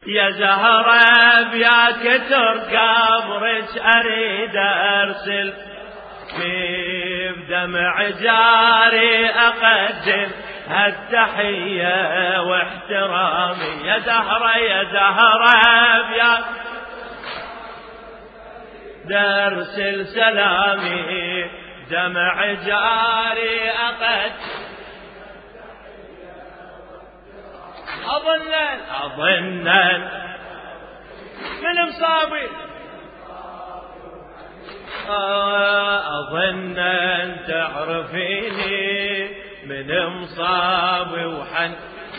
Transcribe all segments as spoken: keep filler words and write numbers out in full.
يا زهرة يا كتر قبرك أريد أرسل في بدمع جاري أقدم هالتحية واحترامي. يا زهرة يا زهرة يا درسل سلامي دمع جاري أقدم. أظنن أظنن من مصابي أظنن تعرفيني من مصابي وحن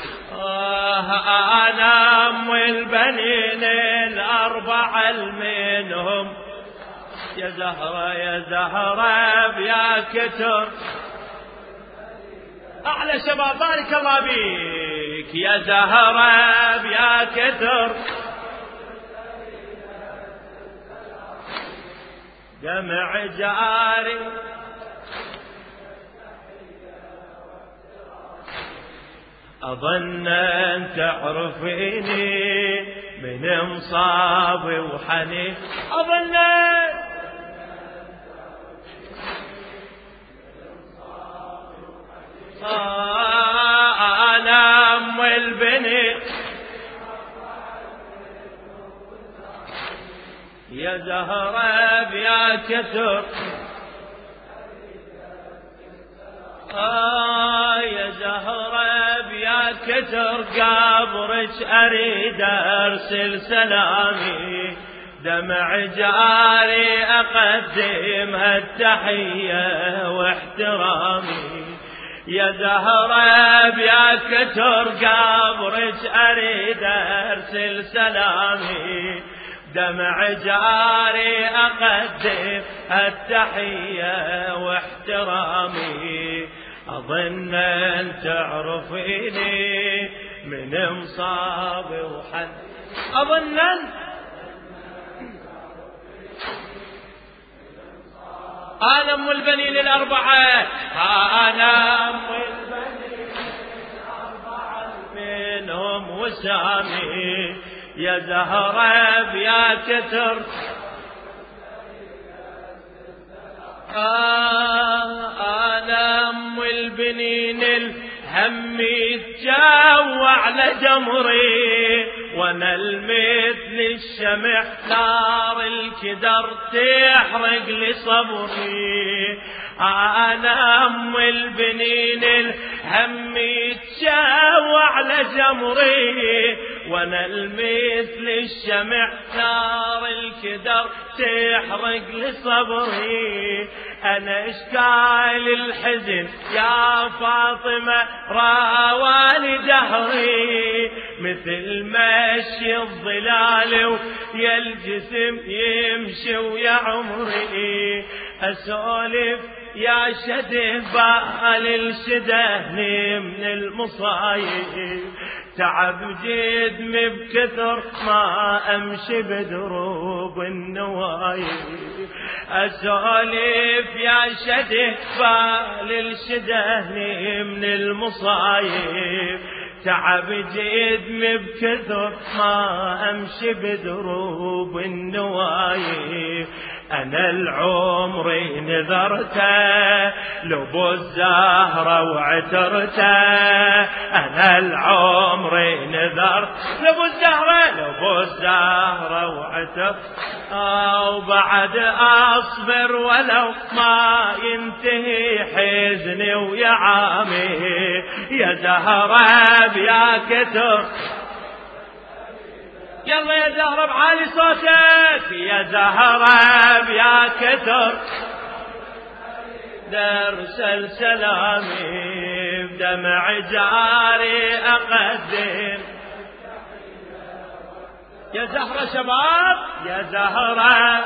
أنا أم البنين الأربعة منهم. يا زهرة يا زهرة يا كتر أعلى شباب بارك الله بيك. يا زهرة يا كتر دمع جاري أظن أن تعرفيني من مصابي وحنين. أظن أنا أم البني. يا زهرة يا كتر آه يا زهرة يا كتر قبرك أريد أرسل سلامي دمع جاري أقدم هالتحية واحترامي. يا زهرة يا كتر قبرك أريد أرسل سلامي دمع جاري أقدم التحية واحترامي. أظن أن تعرفيني من مصابي وحن. أظن أنا أم البنين الأربعة أنا أم البنين الأربعة منهم وسامي. يا زهرة يا كتر آه أنا أم البنين الهم يتجوع على جمري وانا المثل الشمع نار الكدر تحرق لي صبري. أنا أم البنين الهم يتجوع على جمري وانا المثل الشمع نار الكدر تحرق لصبري. انا اشكال الحزن يا فاطمة راواني دهري مثل مشي الظلال ويا الجسم يمشي ويا عمري. اسولف يا شده بال الشدهني من المصايب تعب جدمي بكثر ما امشي بدروب النوايب. اسولف يا شده بال الشدهني من المصايب تعب جدمي بكثر ما امشي بدروب النوايب. أنا العمر نذرته لبو الزهرة وعترته. أنا العمر نذرت لبو الزهرة لبو الزهرة وعترته وبعد أصبر ولو ما ينتهي حزني ويا عامي. يا زهرة يا كتر يلا يا زهرة بعالي صوتك. يا زهرة يا كتر درسل سلامي بدمع جاري أقدم. يا زهرة شباب يا زهرة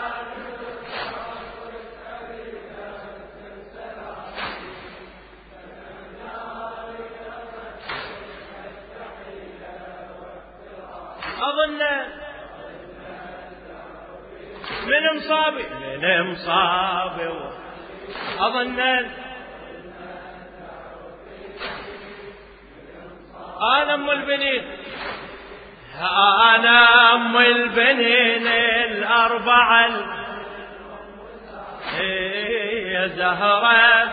أظن من مصابي من مصابي أظن أنا أم البنين أنا أم البنين الأربعة يا زهرة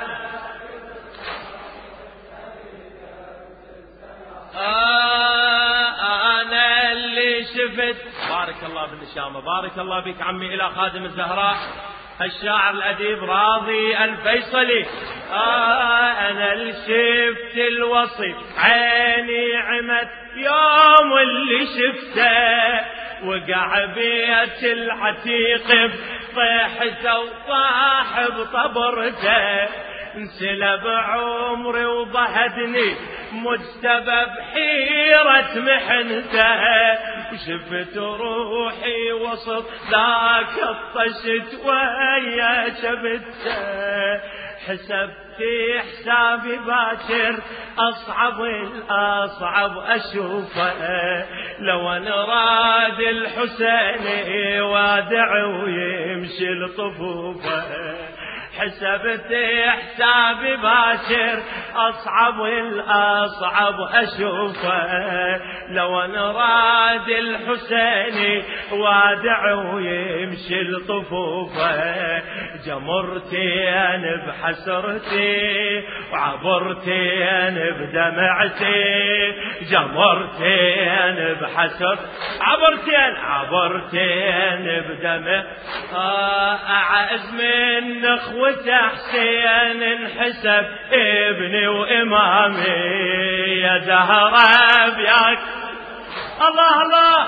أنا اللي شفت. بارك الله بالنشامة، بارك الله بك عمي إلى خادم الزهراء الشاعر الأديب راضي الفيصلي. آه أنا اللي شفت الوصي عيني عمت يوم اللي شفته، وقع بيت العتيق بطيحته وطاح بطبرته، انسلب عمري وضهدني مجتبى بحيرة محنته، وشفت روحي وسط ذاك الطشت ويا شبته، حسبت حسابي باكر أصعب الأصعب أشوفه، لو أن راد الحسين وادع ويمشي لطفوفه، حسبت حسابي باكر أصعب الأصعب أشوفه، لو أن راد الحسين وادع ويمشي لطفوفه، جمرتين بحسرتي وعبرتين بدمعتي، جمرتين بحسر عبرتين عبرتين بدمع. أعز من أخوة حسين انحسب ابني وإمامي، يا زهرة بياك الله الله.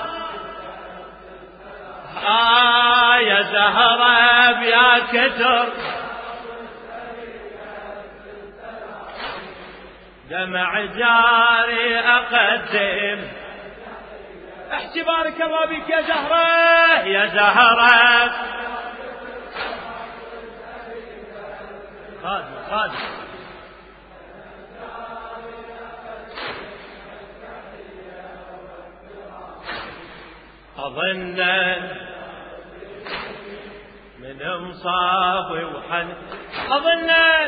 آه يا زهرة بيا كتر دمع جاري أقدم. احكي بارك الله بك يا زهرة يا زهرة. خادم خادم أظن من مصابي وحن، أظن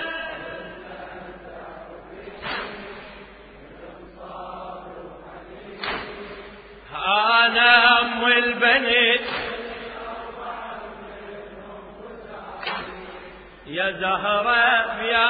أنا أم البنت يا زهرة يا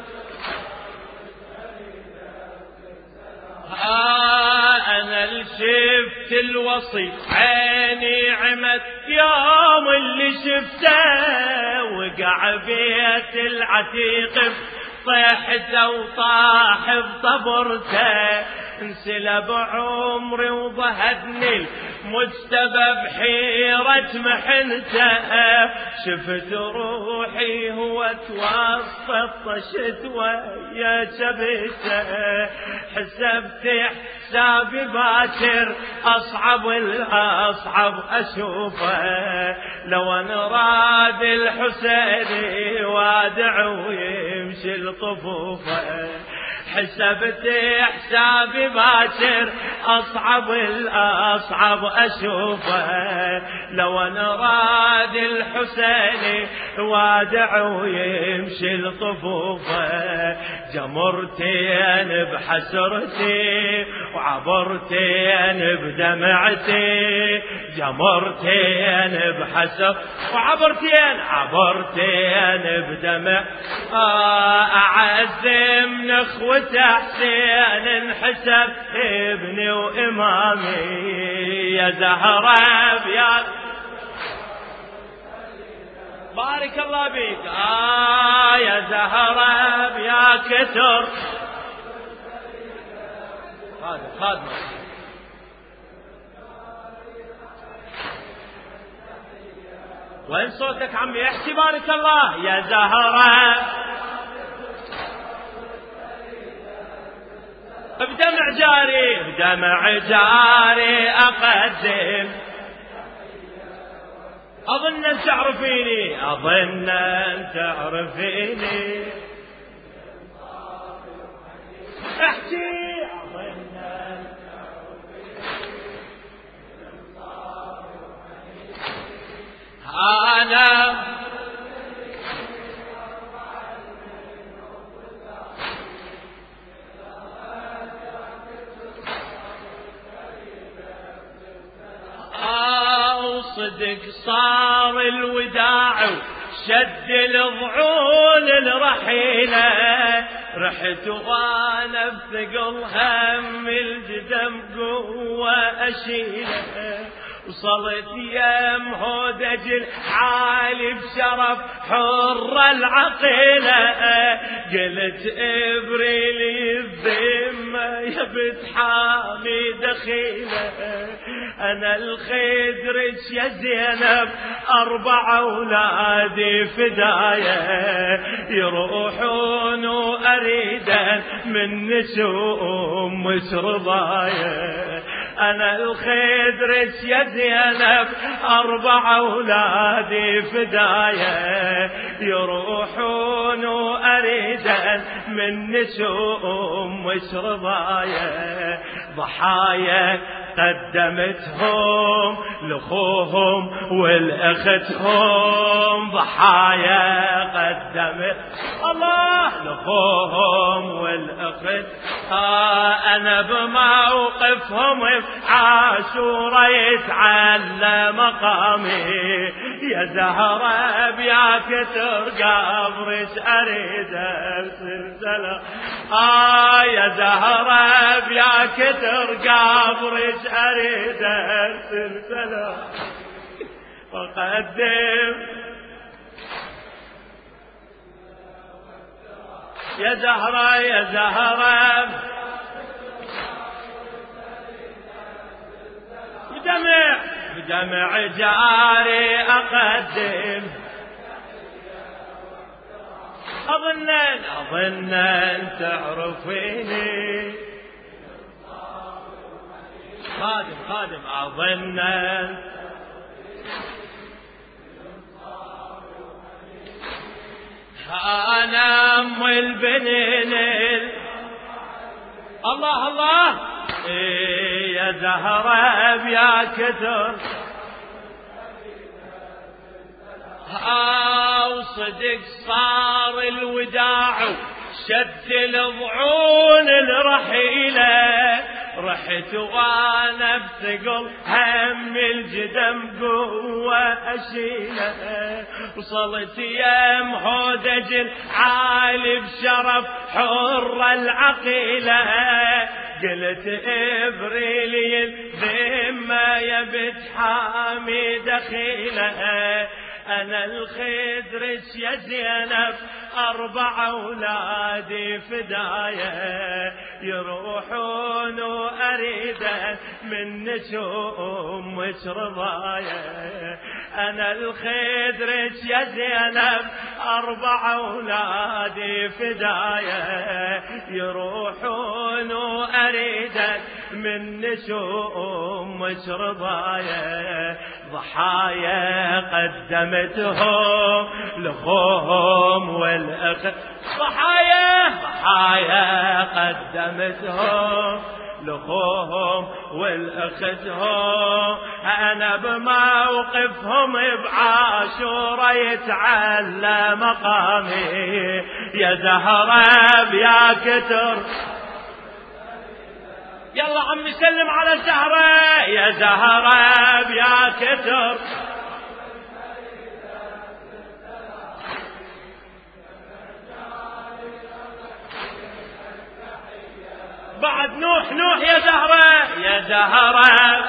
آه أنا اللي شفت الوصي عيني عمت يوم اللي شفته، وقع بيت العتيق طيحته وطاح بطبرته، انسلب عمري وضهدني مجتبى بحيرة محنته، شفت روحي هو توسط طشت ويا شبته، حسبت حسابي باكر أصعب الأصعب أشوفه، لو أن راد الحسين وادع ويمشي لطفوفه، حسبت حسابي باكر أصعب الأصعب أشوفه، لو أن راد الحسين وادع ويمشي لطفوفه، جمرتين بحسرتي وعبرتين بدمعتي، جمرتين بحسر وعبرتين عبرتين بدمع. أعز من أخوة حسين انحسب ابني وإمامي، يا زهرة بياك بارك الله بك. آه يا زهرة بيا كتر خادم خادم وين صوتك عمي احكي بارك الله يا زهرة. بدمع جاري بدمع جاري أقدم، أظن أن تعرفيني أظن أن تعرفيني، احكي أظن أن أنا وصدق صار الوداع شد الضعون الرحيلة رحت وانا بثقل هم الجدم قوة اشيله وصلت يم هودج الحالي بشرف حر العقيلة قلت ابريلي الذمة يا بنت حامي دخيلة انا الخدرج يا زينب اربع اولادي فداية يروحون واريدا من نسوم مش رضاية انا الخدرج يا زينب اربع اولادي فداية يروحون واريدا من نسوم مش رضاية ضحايا قدمتهم لأخوهم والأختهم ضحايا قدمت الله لأخوهم والأخت آه أنا بموقفهم عاشورا يتعلى مقامي يا زهرة بيا كتر قبرش أريد السلسلة آه يا زهرة بيا كتر قبرش أريد السلسلة وقدم يا زهرة يا زهرة بدمع بدمع جاري أقدم أظنن أظنن تعرفيني خادم خادم أظنن أنا أم البنين الله الله إيه يا زهرة بيا كثر أو صدق صار الوداع شد الضعون الرحيلة رحت وانا بثقل هم الجدم قوة اشيله وصلت يم هودج العالي بشرف حر العقيلة قلت ابريلي الذمة يا بنت حامي دخيله أنا الخدرج يا زينب أربع أولادي فداية يروحون وأريدا من نسوم مش رضاية أنا الخدرج يا زينب أربع أولادي فداية يروحون وأريدا من نسوم مش رضاية ضحايا قدمتهم لأخوهم والأخت ضحايا ضحايا قدمتهم لأخوهم والأختهم أنا بموقفهم بعاشورا يتعلى مقامي يا زهرة بيا كتر يلا عمي سلم على زهرة يا زهرة بيا كتر بعد نوح نوح يا زهرة يا زهرة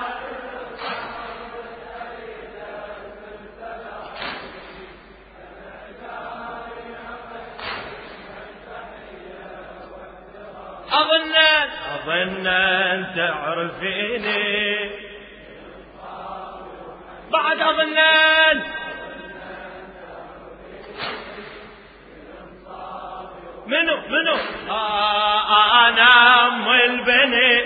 أظنن أظنن تعرفيني بعد أظنن منو منو آه أنا أم البني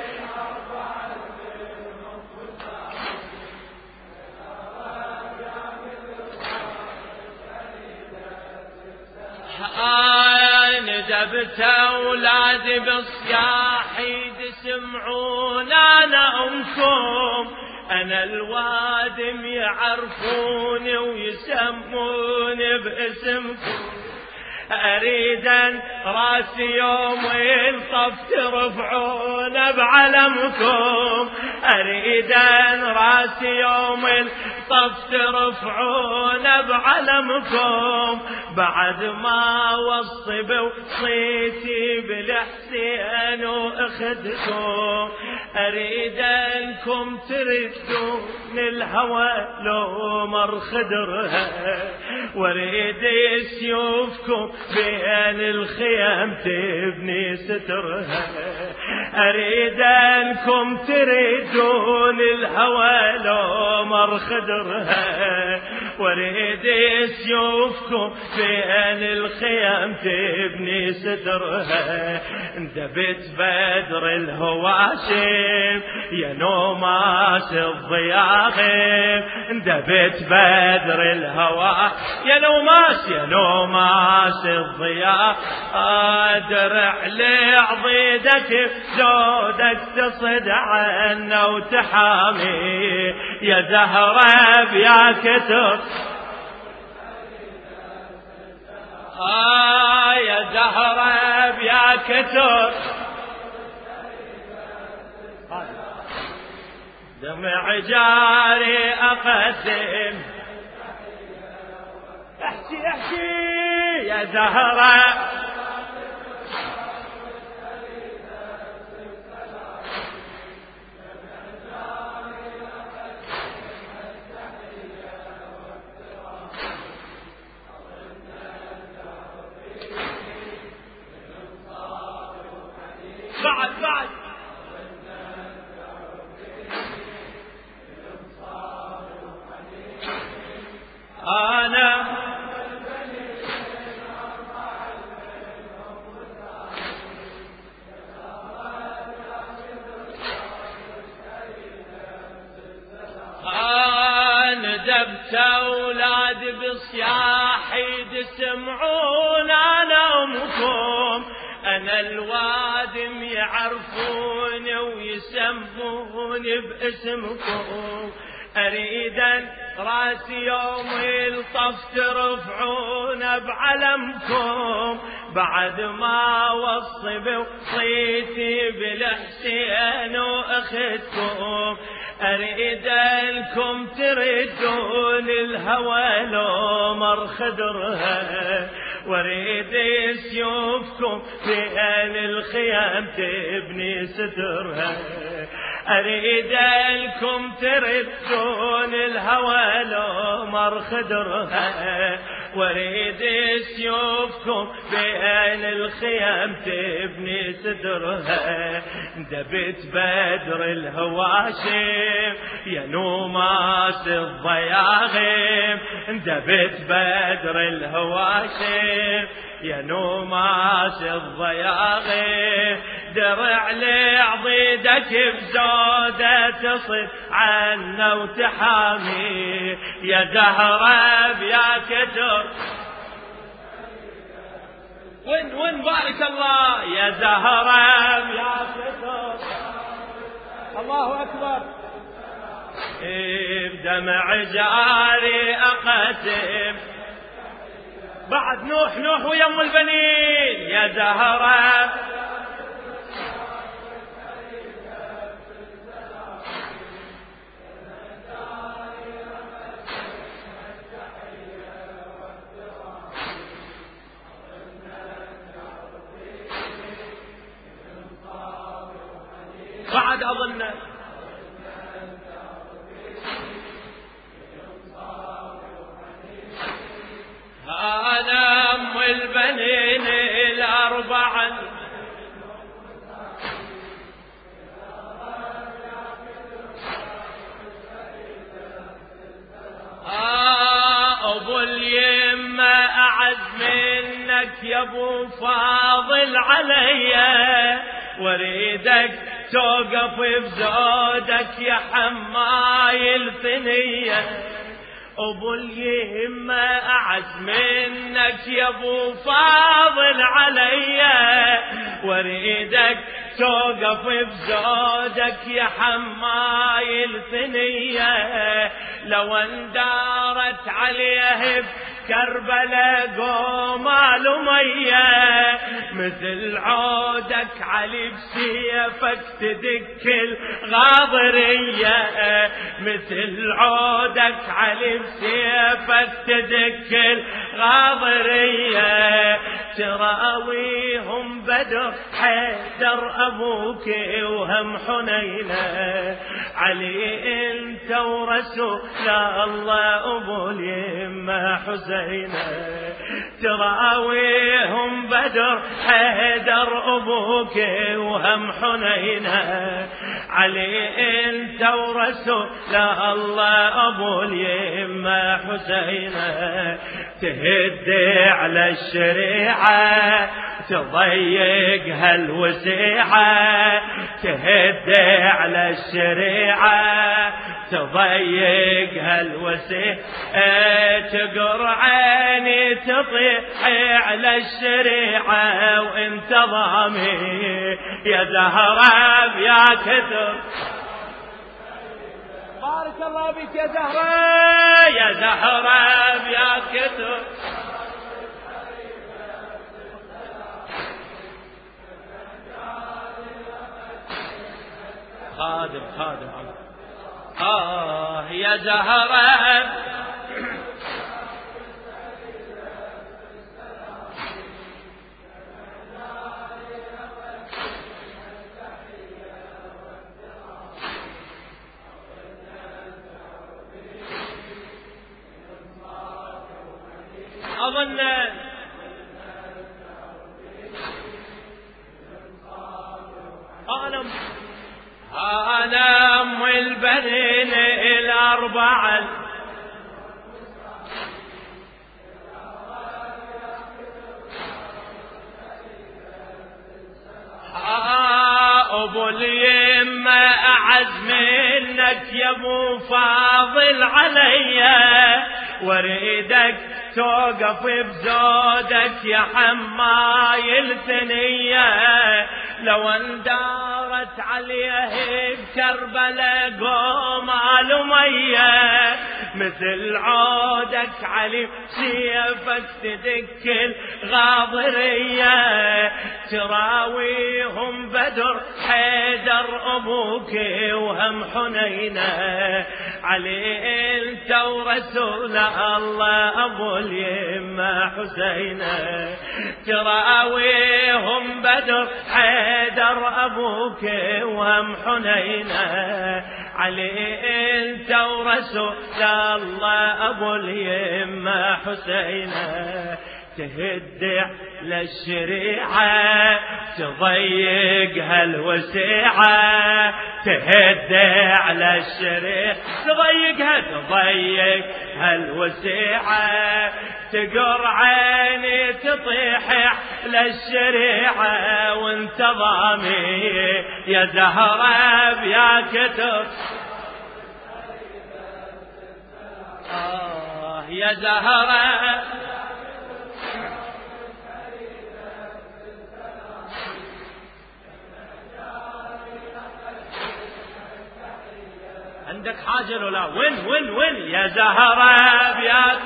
آه ندبت أولادي بالصياح يسمعون أنا أمكم أنا الوادم يعرفوني ويسموني باسمكم أريدا راسي يوم الطف ترفعون بعلمكم، أريدا راسي يوم الطف ترفعون بعلمكم، بعد ما وصي بوصيتي بالحسين واخدكم، أريد أنكم تردون الهوى لو مر خدرها، واريد سيوفكم بين الخيام تبني سترها، أريد أنكم تردون الهوى لو مر خدرها، واريد سيوفكم بين الخيام تبني سترها، اندبت بدر الهواشم يا نوماس الضياغم، اندبت بدر الهوى يا نوماس يا نوماس الضياء، درع لعضيدك زودك تصد عنا وتحامي، يا زهرة يا كتر آه يا زهرة يا كتر، دمع جاري أقدم، احكي احكي يا زهرة بعد بعد أنا ندبت أولاد بصياحي تسمعون أنا أمكم، أنا الوادم يعرفوني ويسموني باسمكم، أريدا راسي يوم الطف ترفعون بعلمكم، بعد ما وصي بوصيتي بالحسين واخدكم، أريد أنكم تردون الهوى لو مر خدرها، واريد سيوفكم بين الخيام تبني سترها، أريد أنكم تردون الهوى لو مر خدرها، واريد سيوفكم بين الخيام تبني سترها، دبت بدر الهواشم يا نوماس الضياغم، دبت بدر الهواشم يا نوماس الضياغم، درع لعضيدك بزودة تصد عنا وتحامي، يا زهرة يا كتر وين وين بارك الله، يا زهرة يا كتر الله أكبر، بدمع جاري أقسم، بعد نوح نوح ويم البنين، يا زهرة بعد أظن أنا أم البنين الأربعة، أبو اليمة أعز منك يا أبو فاضل عليا، واريدك توقف بزودك يا حماي الثنية، أبو اليمة أعز منك يا أبو فاضل عليا، واريدك توقف بزودك يا حماي الثنية، لو اندارت عليه بكربلاء قومال ومية، مثل عودك علي بسيفك تدك الغاضرية، مثل عودك علي بسيفك تدك الغاضرية، تراويهم بدر حيدر أبوك وهم حنينة، علي انت ورسول الله أبو اليمة حسينة، تراويهم بدر حيدر أبوك وهم حنينة، علي انت ورسول الله أبو اليمة حسينة، تهدي على الشريعة تضيق هالوسيعة، تهدي على الشريعة تضيق هالوسيعة، تقر عيني تطيح على الشريعة وانت ضامي يا زهرة يا كثر. بارك الله بك يا زهرة يا زهرة يا كثر. خادم خادم آه يا زهرة أظن أنا أنا أم البنين الأربعة، أبو اليمة أعز منك يا أبو فاضل عليا، واريدك توقف بزودك يا حماي الثنية، لو اندارت عليه بكربلاء قومال ومية، مثل عودك علي سيفك تدك الغاضرية، تراويهم بدر حيدر أبوك وهم حنينة، علي انت ورسول الله أبو اليمة حسينة، تراويهم بدر حيدر أبوك وهم حنينة، علي انت ورسول الله أبو اليمة حسينة، تهدي للشريعة تضيق هالوسيعة، تهدي على الشريعة تضيقها تضيق هالوسيعة، تقر عيني تطيح للشريعة وانت ضامي يا زهرة يا كتر. آه يا زهرة عندك حاجة ولا وين وين وين يا زهرة يا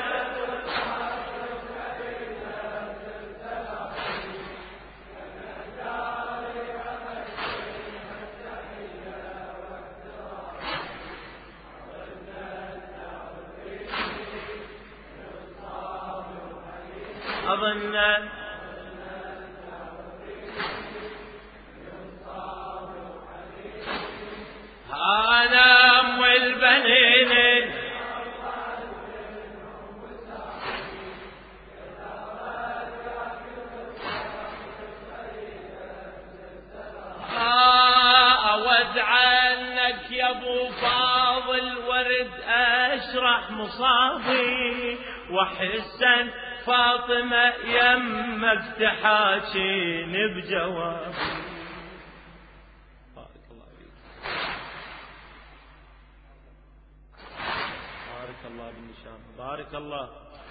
أظن أنا أم البنين أود عنك يا أبو فاضل ورد أشرح مصابي، وحسن فاطمة يمك تحاكين بجوابي. بارك الله فيك. بارك الله بالنشام. بارك الله.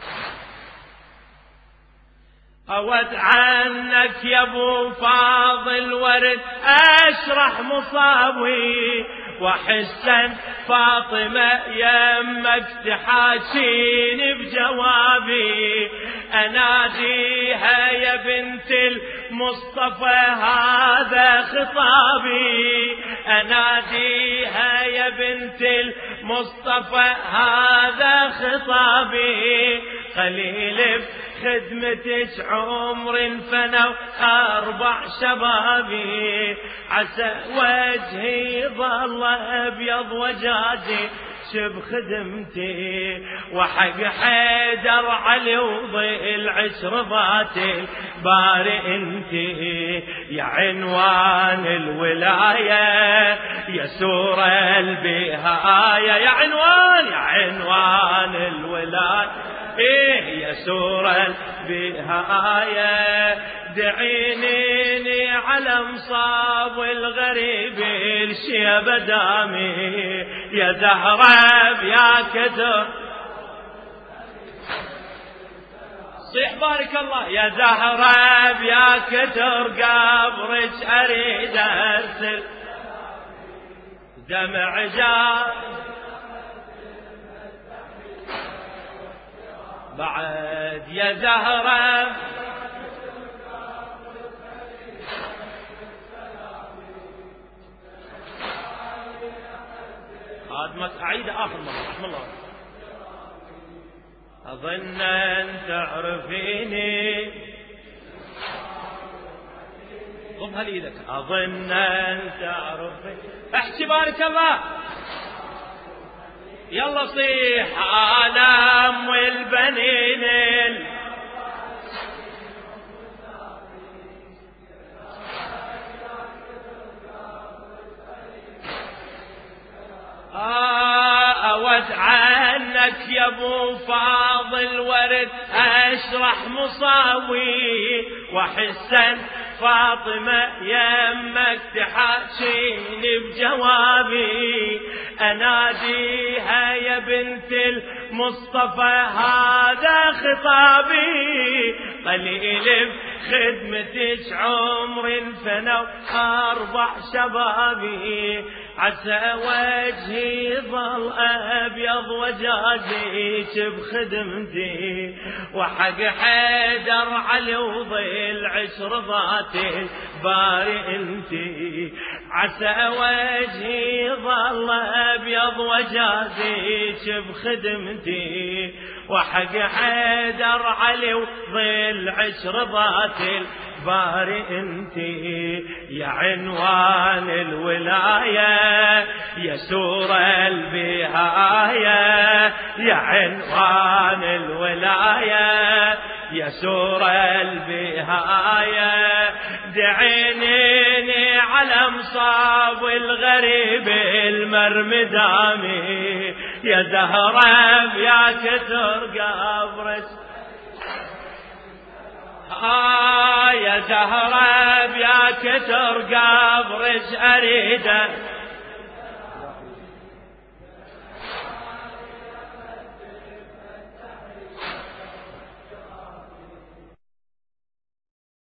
أود عنك يا أبو فاضل ورد أشرح مصابي، وحسن فاطمة يمك تحاشيني بجوابي، أناديها يا بنت المصطفى هذا خطابي، أناديها يا بنت المصطفى هذا خطابي، قليل خدمتك عمر فنوا أربع شبابي، عسى وجهي ظل أبيض وجازي شب خدمتي، وحق حيدر علي وضي العشر ذاتي باري انتي، يا عنوان الولاية يا سورة البها آية، يا عنوان يا عنوان الولاية إيه يا سورة بها آية، دعينيني على مصاب الغريب الشيب دامي، يا زهرة يا كتر صيح بارك الله، يا زهرة يا كتر قبرك أريد أرسل دمع جار بعد، يا زهرة خادمك أعيد آخر مرة رحم الله. أظن أن تعرفيني ضمها لإيدك، أظن أن تعرفيني احكي بارك الله، يلا صيح أنا أم البنين آه أود عنك يا ابو فاضل ورد اشرح مصاوي، وحسن فاطمة يمك تحاشيني بجوابي، أناديها يا بنت المصطفى هذا خطابي، قليل خدمتك عمر فنوا أربع شبابي، عسى وجهي ظل أبيض وجازيك بخدمتي، وحق حيدر علي وضي العشر ذاتي باري انتي، عسى وجهي ظل أبيض وجازيك بخدمتي، وحق حيدر علي وضي العشر ذاتي باري انتي، يا عنوان الولاية يا سورة البهاية، يا عنوان الولاية يا سورة البهاية، دعينيني على مصاب الغريب المرمدامي، يا زهرة يا كتر قبرك آه يا زهرة يا كتر قبرك أريد